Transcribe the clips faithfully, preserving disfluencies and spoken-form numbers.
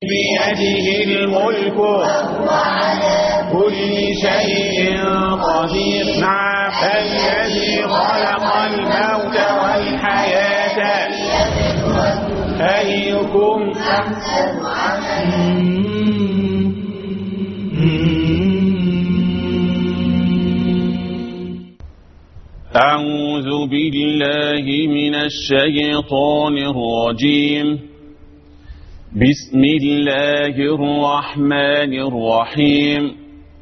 بيده الملك وهو على كل شيء قدير. نعم. الذي خلق الموت والحياة أيكم أحسن عملا. أعوذ بالله من الشيطان الرجيم. بسم الله الرحمن الرحيم.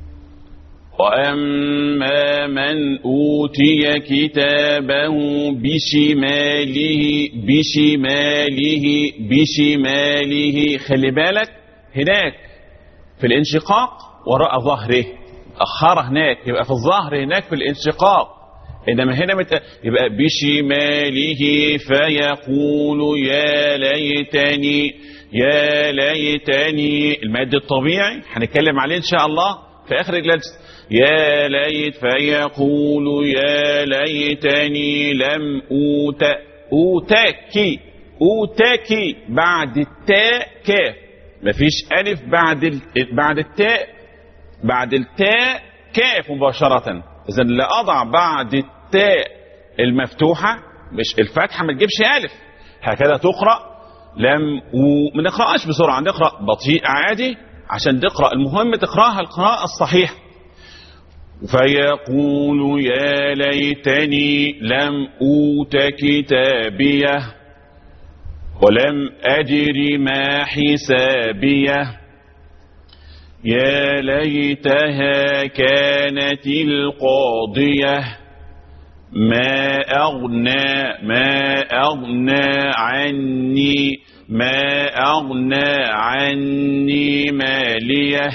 وأما من أوتي كتابه بشماله بشماله بشماله، خلي بالك هناك في الانشقاق وراء ظهره، أخر هناك يبقى في الظهر هناك في الانشقاق، إنما هنا مت... يبقى بشماله فيقول يا ليتني يا ليتني. المد الطبيعي هنتكلم عليه إن شاء الله في آخر الجلسة. يا ليت فيقول يا ليتني لم أوت أوتاكي أوتاكي بعد التاء كاف، مفيش ألف بعد ال... بعد التاء بعد التاء كاف مباشرة. إذا لا أضع بعد التاء المفتوحة مش الفتحة ما تجيبش ألف، هكذا تقرأ. لم و... ما نقرأش بسرعة، نقرأ بطيء عادي عشان تقرأ، المهم تقرأها القراءة الصحيحة. فيقول يا ليتني لم أوت كتابيه ولم أدر ما حسابيه يا ليتها كانت القاضية ما أغنى ما أغنى عني ما أغنى عني ماليه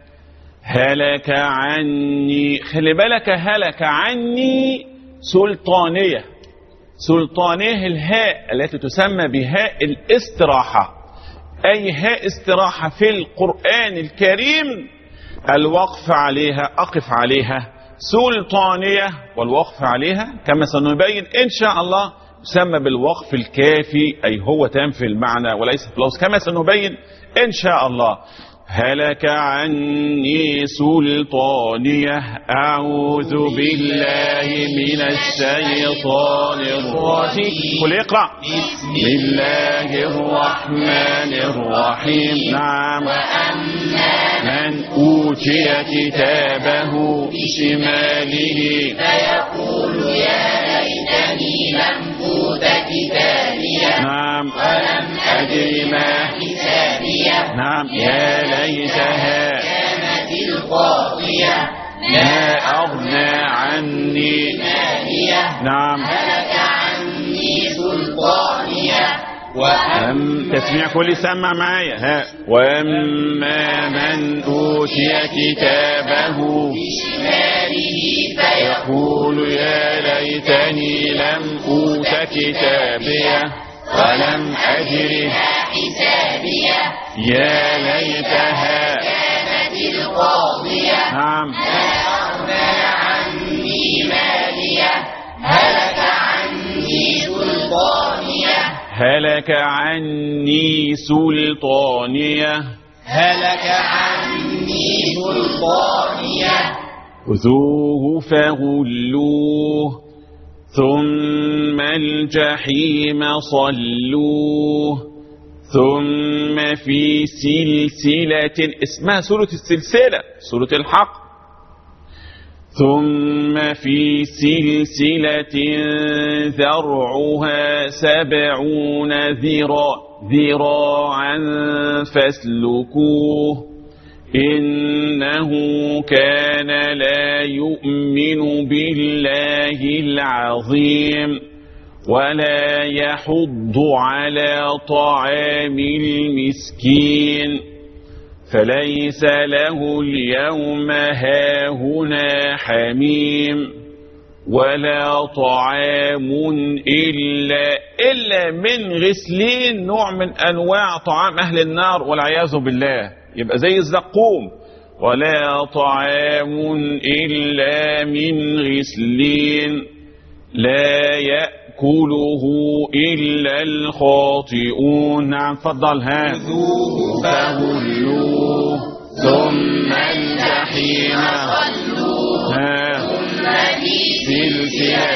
هلك عني. خلي بالك هلك عني سلطانية. سلطانية الهاء التي تسمى بهاء الاستراحة، أي هاء استراحة في القرآن الكريم الوقف عليها أقف عليها سلطانية، والوقف عليها كما سنبين إن شاء الله يسمى بالوقف الكافي، أي هو تنفي المعنى وليس في اللفظ كما سنبين إن شاء الله. هلك عني سلطانية. أعوذ بالله من الشيطان الرجيم. قل اقرأ. بسم الله الرحمن الرحيم. نعم. وأما من أوتي كتابه بشماله فيقول يا ليتني لم أوت كتابيه. نعم. ولم أدر ما حسابيه. نعم. يا ليتها كانت القاضية ما أغنى عني ماليه. نعم. هلك عني سلطانية. وأم تسميع كل سمع معايا. ها. وأما من أوتي كتابه بشماله فيقول يا ليتني لم أوت كتابيه ولم أدر حسابيه يا ليتها كانت القاضية. نعم. ما أغنى عني ماليه هلك عني سلطانية. هلك عني سلطانية. هلك عني سلطانية. خذوه فغلوه ثم الجحيم صلوه ثم في سلسلة اسمها سورة السلسلة سورة الحق. ثم في سلسلة ذرعها سبعون ذراع ذراعا فاسلكوه إنه كان لا يؤمن بالله العظيم ولا يحض على طعام المسكين فليس له اليوم هاهنا حميم ولا طعام إلا إلا من غسلين، نوع من أنواع طعام أهل النار والعياذ بالله، يبقى زي الزقوم. ولا طعام إلا من غسلين لا يأكله إلا الخاطئون. نعم، فضل. ها. خذوه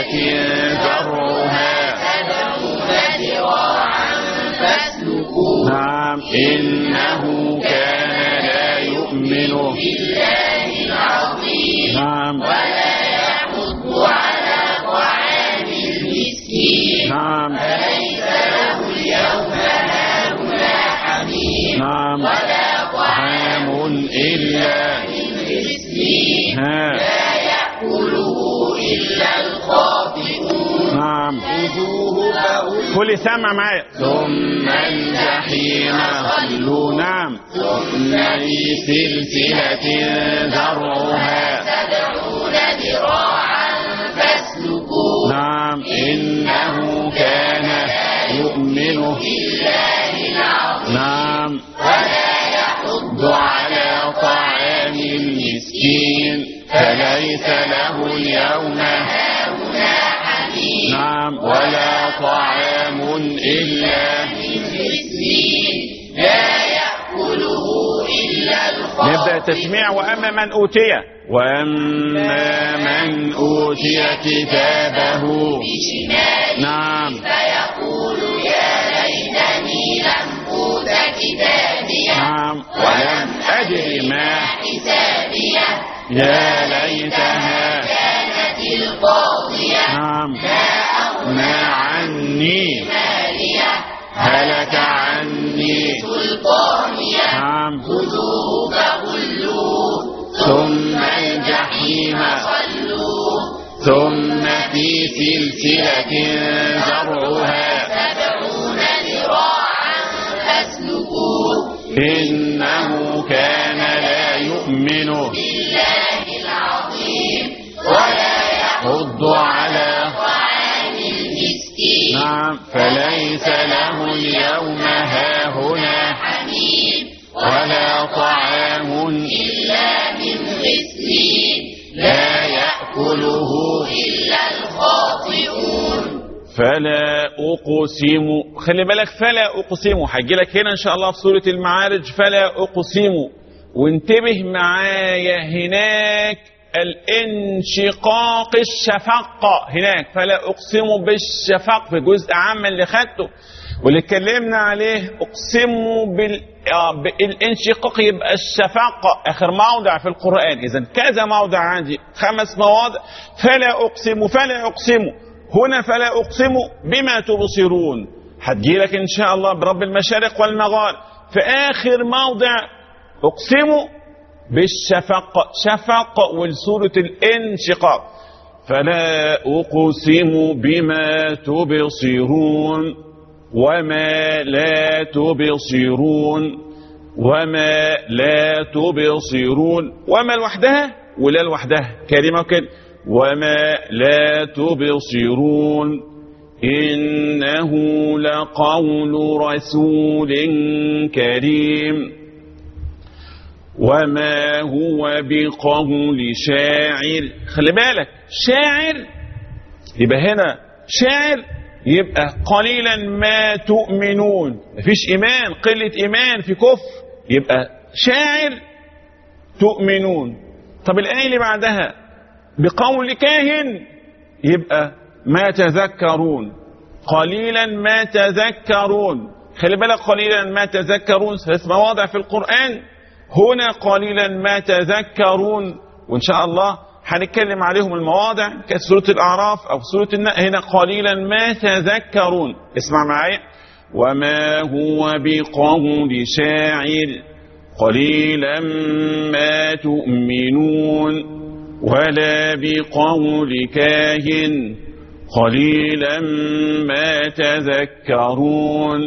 سلسلة ذرعها سبعون ذراعا فاسلكوه نعم إنه كان لا يؤمن بالله العظيم نعم ولا يحض على طعام المسكين نعم فليس له اليوم هاهنا حميم نعم ولا طعام طعام إلا من غسلين ها لا يأكله إلا الخاطئون نعم خذوه فغلوه كل سمع معايا ثم الجحيم صلوا نعم ثم في سلسلة ذرعها سبعون ذراعا فاسلكوه نعم إنه كان يؤمن بالله العظيم نعم ولا يحض على طعام المسكين فليس له اليوم هاهنا حميم نعم ولا طعام إلا من غسلين لا يأكله إلا الخاطئون. نبدأ التسميع. وأما من أوتي وأما من أوتي كتابه بشماله نعم فيقول يا ليتني لم أوت كتابيه نعم ولم أدر ما حسابيه يا ليتها كانت القاضية نعم ما أغنى ما عني ماليه هلك عني سلطانيه نعم خذوه فغلوه ثم الجحيم صلوه ثم في سلسلة ذرعها سبعون ذراعا فاسلكوه إنه كان لا يؤمن بالله العظيم ولا يحض على طعام المسكين نعم فليس له اليوم هاهنا حميم ولا طعام إلا من غسلين لا يأكله إلا الخاطئون. فلا أقسم خلي بالك فلا أقسم هيجي لك هنا إن شاء الله في سورة المعارج فلا أقسم وانتبه معايا هناك الانشقاق الشفق هناك فلا أقسم بالشفق في جزء عام اللي خدته واللي اتكلمنا عليه أقسم بال... بالانشقاق يبقى الشفق آخر موضع في القرآن. إذا كذا موضع عندي خمس مواضع فلا أقسم فلا أقسم هنا فلا أقسم بما تبصرون هتجي لك إن شاء الله برب المشارق والمغارب في آخر موضع أقسم بالشفق شفق والسورة الانشقاق فلا أقسم بما تبصرون وما لا تبصرون وما لا تبصرون وما لوحدها ولا لوحدها كلمة كده وما لا تبصرون إنه لقول رسول كريم وما هو بقول شاعر. خلي بالك شاعر يبقى هنا شاعر يبقى قليلا ما تؤمنون مفيش إيمان قلة إيمان في كفر يبقى شاعر تؤمنون. طب الآية اللي بعدها بقول كاهن يبقى ما تذكرون قليلا ما تذكرون. خلي بالك قليلا ما تذكرون ثلاث مواضع في القرآن هنا قليلا ما تذكرون وإن شاء الله هنتكلم عليهم المواضع كانت سورة الأعراف أو سورة النأ هنا قليلا ما تذكرون. اسمع معايا وما هو بقول شاعر قليلا ما تؤمنون ولا بقول كاهن قليلا ما تذكرون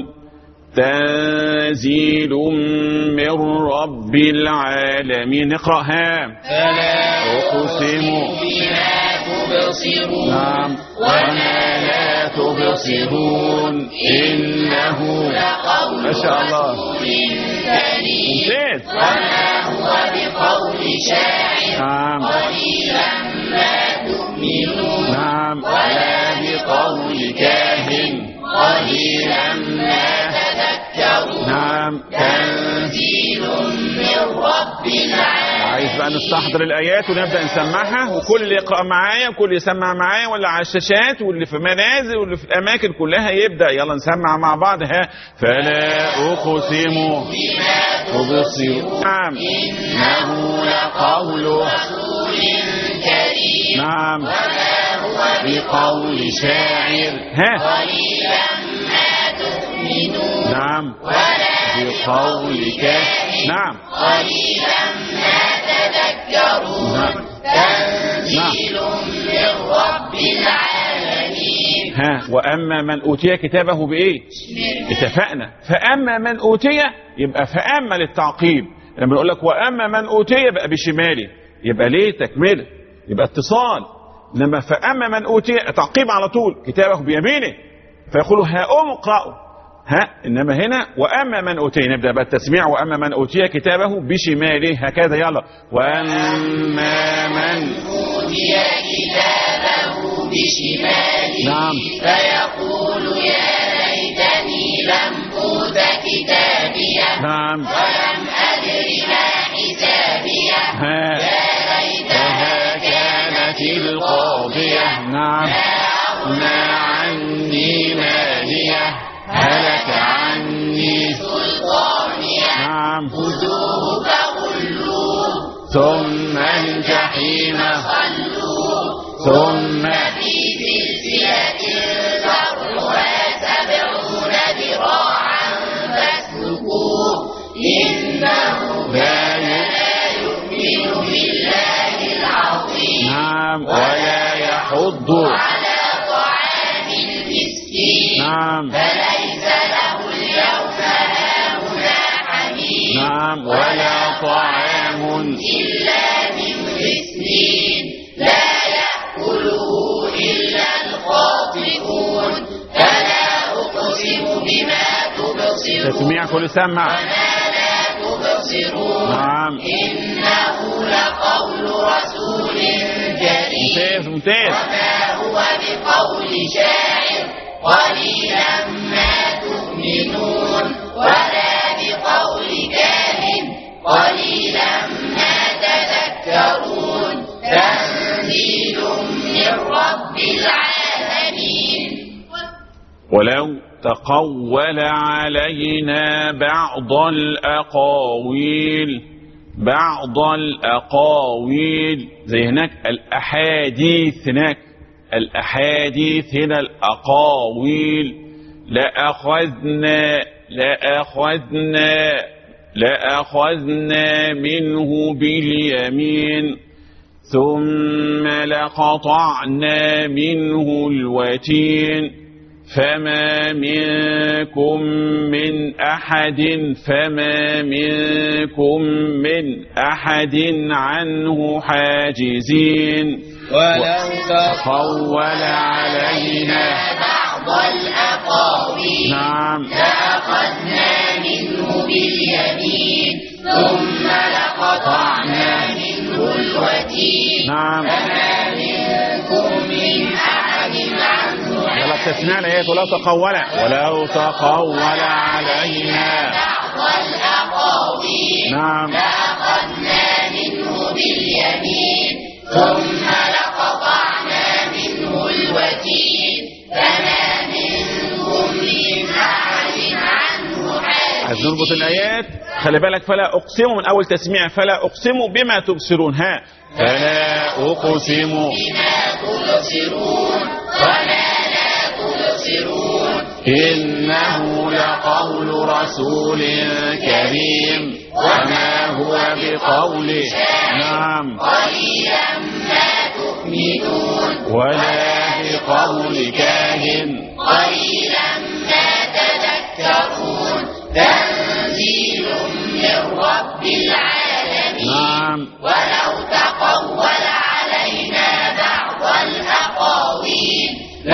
تنزيل من رب العالمين. نقرأها فلا أقسم بما تبصرون نعم وما لا تبصرون إنه لقول ما شاء الله رسول كريم ممتاز وما هو بقول شاعر نعم قليلا ما تؤمنون نعم ولا بقول كاهن قليلا ما تذكرون نعم تنزيل من رب العالمين. عايز بقى نستحضر الآيات ونبدأ نسمعها، وكل اللي يقرأ معايا وكل يسمع معايا، واللي على الشاشات واللي في منازل واللي في الأماكن كلها يبدأ. يلا نسمع مع بعض. ها فلا أقسم بما تبصرون نعم إنه لقول رسول كريم نعم وما هو بقول شاعر ها قليلا ما تؤمنون نعم ولا بقول كاهن نعم قليلا ما تذكرون نعم تنزيل من رب العالمين. ها وأما من أوتي كتابه بإيه؟ اتفقنا. فأما من أوتي يبقى فأما للتعقيب. لما نقول لك وأما من أوتي يبقى بشماله، يبقى ليه تكمله، يبقى اتصال. إنما فأما من أوتي تعقيب على طول كتابه بيمينه فيقول هاؤم اقرأوا. ها إنما هنا وأما من أوتي نبدأ بقى التسميع. وأما من أوتي كتابه بشماله هكذا. يلا وأما من أوتي كتابه بشماله نعم فيقول يا ليتني لم أوت كتابيه نعم ولم أدر ما حسابيه ها يا ليتها كانت القاضية نعم أغنى عني مالية هلك عني سلطانيه نعم خذوه فغلوه ثم الجحيم صلوه ثم في سلسلة ذرعها سبعون ذراعا فاسلكوه إنه لا لا يؤمن بالله العظيم نعم ولا يحض على طعام المسكين نعم فليس له اليوم هاهنا حميم نعم ولا طعام إلا من غسلين لا يأكله إلا الخاطئون فلا أقسم بما تبصرون تسميع كل سمع وما لا تبصرون نعم إنه لقول رسول كريم ممتاز ممتاز وما هو بقول شاعر قليلا ما تؤمنون ولا بقول كاهن قليلا ما تذكرون تنزيل من رب العالمين. ولو تقول علينا بعض الأقاويل بعض الأقاويل زي هناك الأحاديث هناك الأحاديث هنا الأقاويل لأخذنا لأخذنا لأخذنا منه باليمين ثم لقطعنا منه الوتين فما منكم من أحد فما منكم من أحد عنه حاجزين ولو تقول علينا بعض الأقاويل نعم لأخذنا منه باليمين ثم لقطعنا منه الوتين نعم فما منكم من أحد عنه يلا التسميع الآيات ولو تقول ولو تقول علينا بعض الأقاويل نعم لأخذنا منه باليمين ثم لقطعنا منه الوتين فما منكم من أحد عنه حاجز. عايز نربط الآيات. خلي بالك فلا أقسم من أول تسميع فلا أقسم بما تبصرون. ها فلا أقسم بما تبصرون وما لا تبصرون إنه لقول رسول كريم وما هو بقول نعم قليلا ما تؤمنون ولا بقول كاهن قليلا ما تذكرون تنزيل من رب العالمين. نعم ولو تقول علينا بعض الأقاويل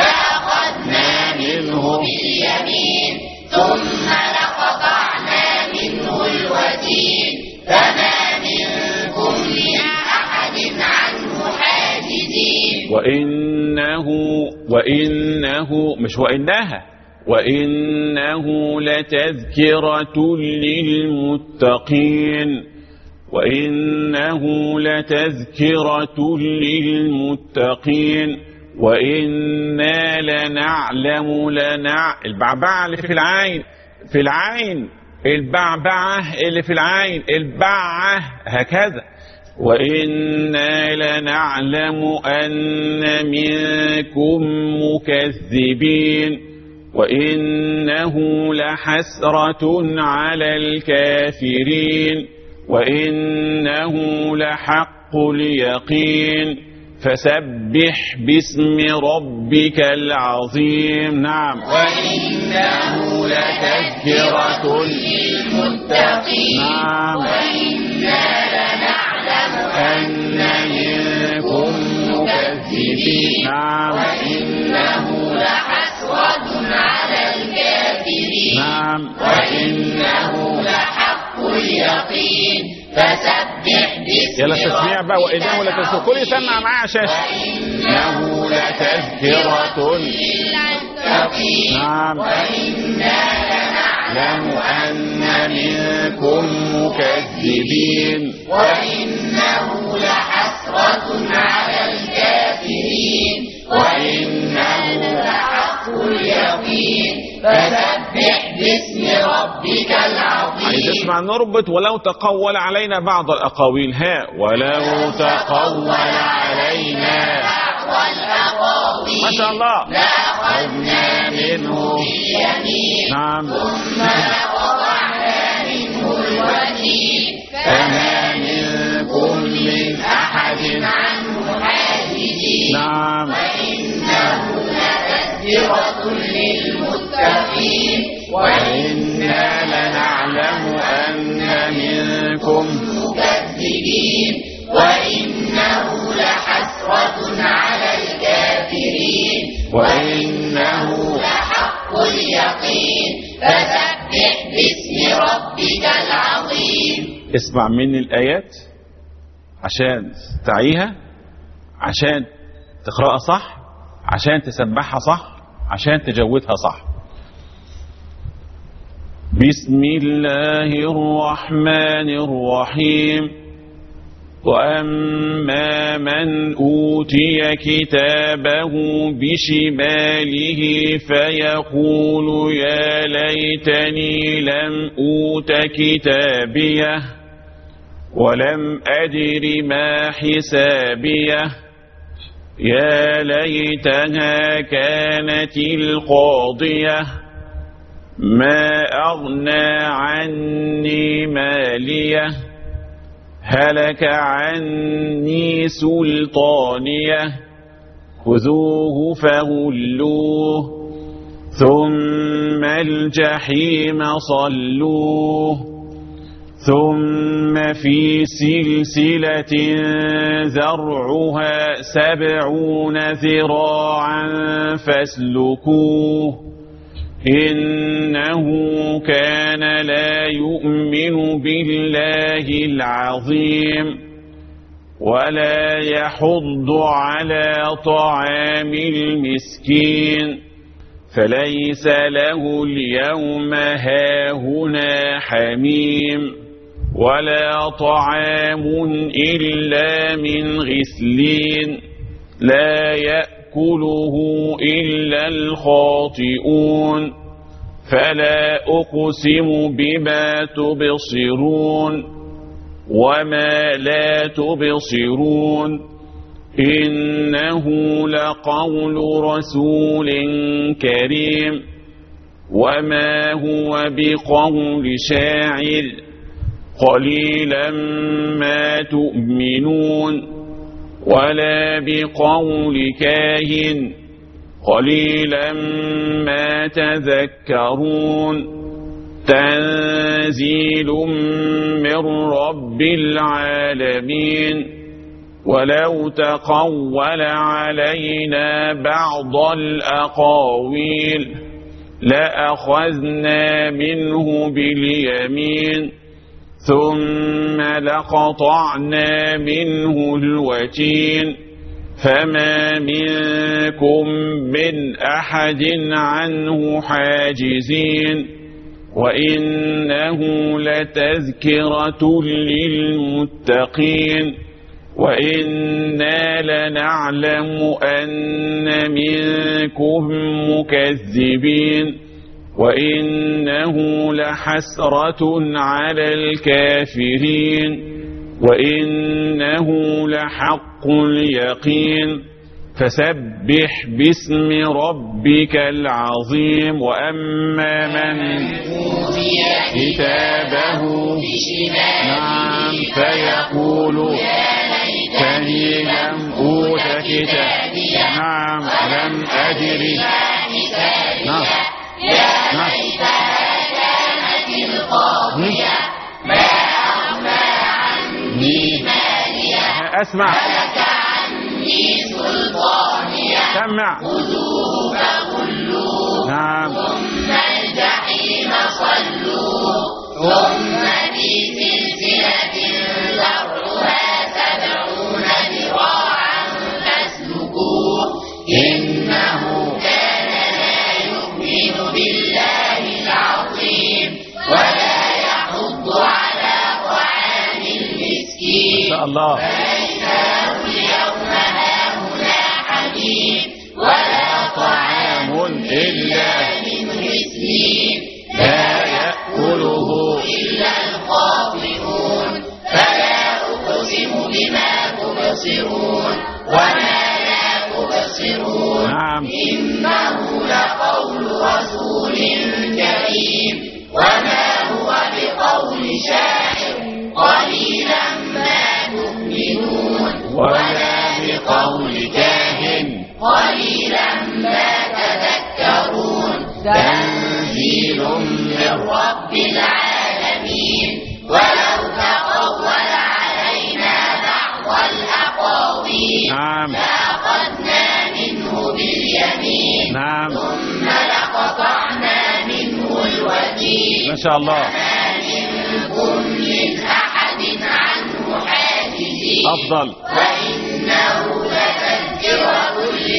لأخذنا منه باليمين ثم لقطعنا منه الوتين فما منكم من أحد عنه حاجزين. وإنه وإنه مش وإنها وإنه لتذكرة للمتقين وإنه لتذكرة للمتقين وإنا لنعلم لنع البعبعة اللي في العين في العين البعبعة اللي في العين البعة هكذا. وإنا لنعلم أن منكم مكذبين وإنه لحسرة على الكافرين وإنه لحق اليقين فسبح باسم ربك العظيم. نعم. وإنه لتذكرة للمتقين. نعم. وإنا لنعلم أن منكم مكذبين. نعم. وإنه لحسرة على الكافرين. نعم. وإنه لحق اليقين فسبح باسم يلا تسميع بقى. وإنه لتذكرة كل يسمع معاه عشان وإنه لتذكرة للمتقين. نعم. وإنا لنعلم أن منكم مكذبين وإنه لحسرة على الكافرين وإنه لحق اليقين فسبح باسم ربك العظيم. عايز اسمع نربط. ولو تقول علينا بعض الأقاويل. ها ولو تقول علينا بعض الأقاويل ما شاء الله لأخذنا منه باليمين. نعم. ثم لقطعنا منه الوتين فما منكم من أحد عنه حاجزين. نعم. وإنه لتذكرة للمتقين وإنا لنعلم أن منكم مكذبين وإنه لحسرة على الكافرين وإنه لحق اليقين فسبح باسم ربك العظيم. اسمع مني الآيات عشان تعيها عشان تقرأها صح عشان تسبحها صح عشان تجودها صح. بسم الله الرحمن الرحيم. وأما من أوتي كتابه بشماله فيقول يا ليتني لم أوت كتابيه ولم أدر ما حسابيه يا ليتها كانت القاضية ما أغنى عني ماليه هلك عني سلطانيه خذوه فغلوه ثم الجحيم صلوه ثم في سلسلة ذرعها سبعون ذراعا فاسلكوه إنه كان لا يؤمن بالله العظيم ولا يحض على طعام المسكين فليس له اليوم هاهنا حميم ولا طعام إلا من غسلين لا يأكله إلا الخاطئون فلا أقسم بما تبصرون وما لا تبصرون إنه لقول رسول كريم وما هو بقول شاعر قليلا ما تؤمنون ولا بقول كاهن قليلا ما تذكرون تنزيل من رب العالمين ولو تقول علينا بعض الأقاويل لأخذنا منه باليمين ثم لقطعنا منه الوتين فما منكم من أحد عنه حاجزين وإنه لتذكرة للمتقين وإنا لنعلم أن منكم مكذبين وإنه لحسرة على الكافرين وإنه لحق اليقين فسبح باسم ربك العظيم وأما من أوتي كتابه نعم فيقول ليتني لم أوت كتابي نعم لم أدري نعم يا ليتها كانت القاضية ما أغنى عني مالية أسمع هلك عني سلطانية سمع خذوه فغلوه نعم ثم الجحيم صلوه ثم في سلسلة ذرعها سبعون ذراعا فاسلكوه إنه كان لا يؤمن بالله العظيم ولا يحض على طعام المسكين إن شاء الله فليس له اليوم هاهنا حميم ولا طعام إلا من غسلين لا يأكله إلا الخاطئون فلا أقسم بما تبصرون وما لا تبصرون نعم إنه لقول رسول كريم وما هو بقول شاعر قليلا ما تؤمنون ولا بقول كاهن قليلا ما تذكرون تنزيل من رب العالمين ولو تقول علينا بعض الأقاويل نعم لأخذنا منه باليمين نعم ثم لقطعنا منه الوتين ما شاء الله ما منكم من أحد عنه حاجزين أفضل وإنه لتذكرة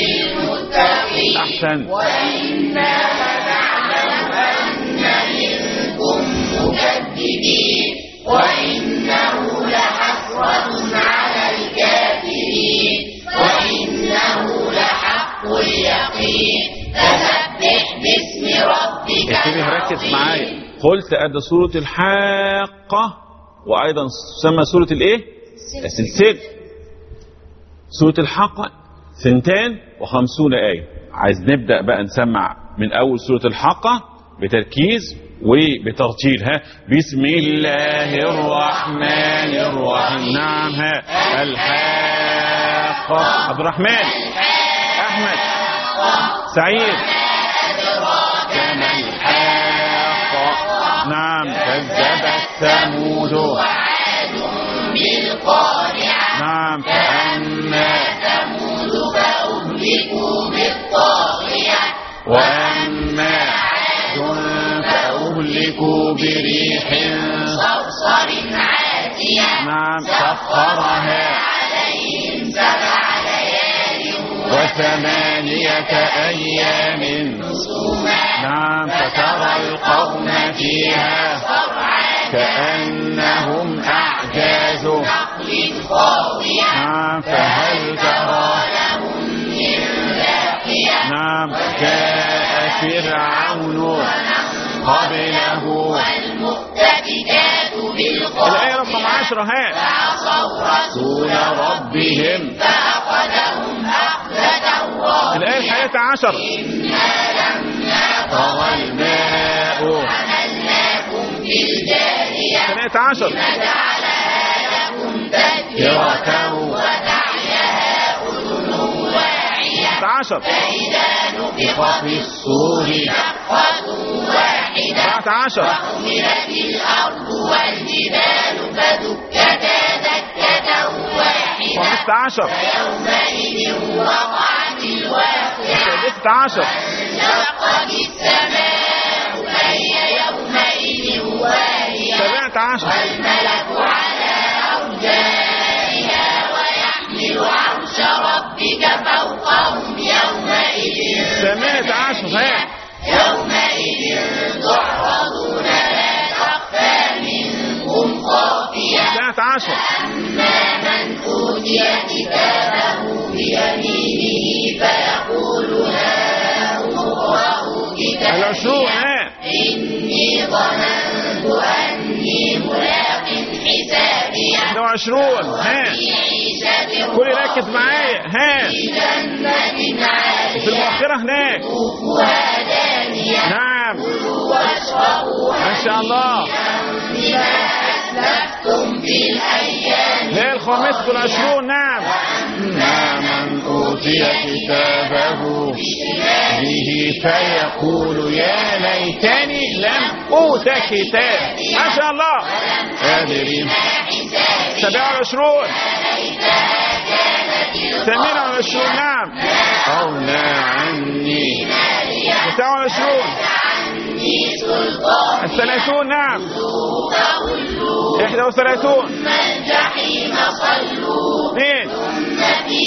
للمتقين أحسن وإنا لنعلم أن منكم مكذبين وإنه لحسرة على الكافرين وإنه لحق اليقين فسبح باسم ربك انتبه ركز العظيم. معايا قلت أدى سورة الحاقة وأيضا تسمى سورة الإيه؟ السلسلة سورة الحاقة ثنتان وخمسون آية. عايز نبدأ بقى نسمع من أول سورة الحاقة بتركيز وبترتيل. ها بسم الله الرحمن الرحيم. نعم ها الحاقة. عبد الرحمن أحمد سعيد كما الحاقة. نعم كذبت ثمود وعاد بالقارعة نعم فأما ثمود فأهلكوا بالطاغية وأما عاد فأهلكوا بريح صرصر عاتية نعم سخرها عليهم سبع ليال وثمانية أيام وحسوما نعم فترى القوم فيها صرعا كأنهم أعجاز نخل خاوية نعم فهل ترى لهم من باقية نعم جاء فرعون قبله. والمؤتفكات بالخاطئة الآية رقم عشرة ها فعصوا رسول ربهم فأخذهم أخذة رابية الآية الحادية عشر إنا لما طغى الماء حملناكم في الجارية الثانية عشر فجعلها لكم تذكرة وتعيها أذن واعية عشر فإذا نفخ في الصور نفخة واحدة سبعة عشر وحملت الأرض والجبال فدكتا دكة واحدة خمسة عشر فيومئذ وقعت الواقعة سادسة عشر انشقت السماء فهي يومئذ واهية سبعة عشر والملك على أرجائها ويحمل عرش ربك فوقهم يومئذ ثمانية عشر ها يومئذ تعرضون تسعة عشر. أما من أوتي كتابه بيمينه فيقول هاؤم اقرءوا كتابي العشرون. ها إني ظننت أني ملاق حسابي واحد وعشرون. ها كل ركز معايا. ها في جنة عالية في المؤخرة هناك. قطوفها دانية نعم كلوا واشربوا ما شاء الله. بما أسلفتم في الأيام هي الخامسة والعشرون. نعم من أوتي كتابه به فيقول يا ليتني لم أوت كتاب. ما شاء الله. أدري. سبعة وعشرون. ثمانية وعشرون. نعم أولى عني. تسعة وعشرون. الثلاثون. نعم إحدى وثلاثون. الجحيم صلوا اثنين. ثم في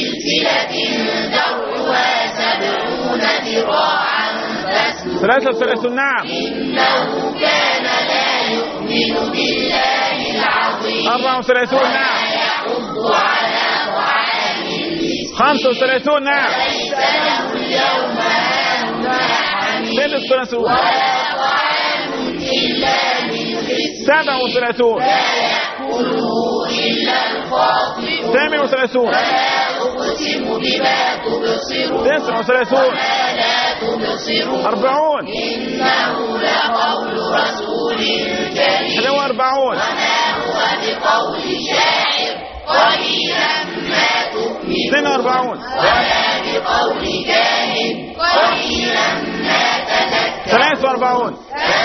سلسلة ذرعها سبعون ذراعا فاسلكوه ثلاثة وثلاثون. نعم إنه كان لا يؤمن بالله العظيم أربعة وثلاثون. نعم يحض على طعام المسكين خمسة وثلاثون. نعم ليس له اليوم هاهنا حميم ستة وثلاثون. ولا طعام إلا من غسل سبعة وثلاثون. لا يأكله إلا الخاطئون ثامن وثلاثون. ولا أقسم بما تبصرون تسعة وثلاثون. وما لا تبصرون أربعون. إنه لقول رسول كريم إحدى وأربعون. وما هو بقول شاعر قليلا ما تؤمنون اثنين وأربعون. ولا بقول كاهن قليلا ما تذكرون ثلاثة وأربعون.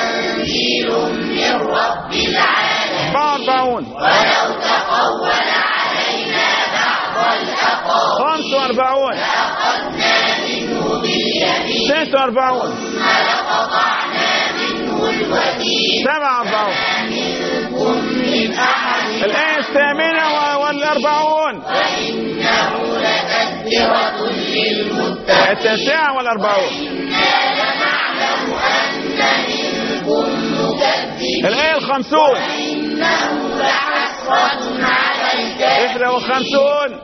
تنزيل من رب العالمين أربعة وأربعون. ولو تقول علينا بعض الأقاويل خمسة وأربعون. لأخذنا منه باليمين ستة وأربعون. ثم لقطعنا منه الوتين سبعة وأربعون. منكم من أحد الآية الثامنة والأربعون. وإنه لتذكرة للمتقين التاسعة والأربعون. إنا لنعلم أن منكم مكذبين الآية الخمسون. وإنه لحسرة على الكافرين إحدى وخمسون.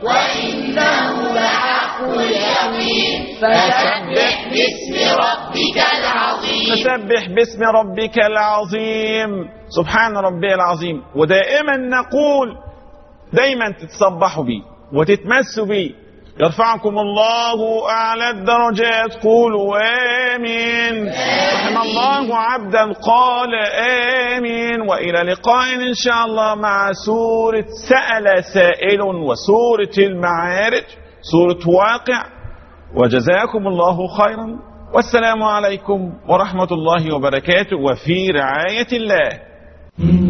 وإنه لحق اليقين فسبح باسم ربك العظيم فسبح باسم ربك العظيم. سبحان ربي العظيم. ودائما نقول دايما تتصبحوا بي وتتمسوا بي. يرفعكم الله أعلى الدرجات. قولوا آمين. رحم الله عبدا قال آمين. وإلى لقاء إن شاء الله مع سورة سأل سائل وسورة المعارج سورة واقع. وجزاكم الله خيرا والسلام عليكم ورحمة الله وبركاته وفي رعاية الله.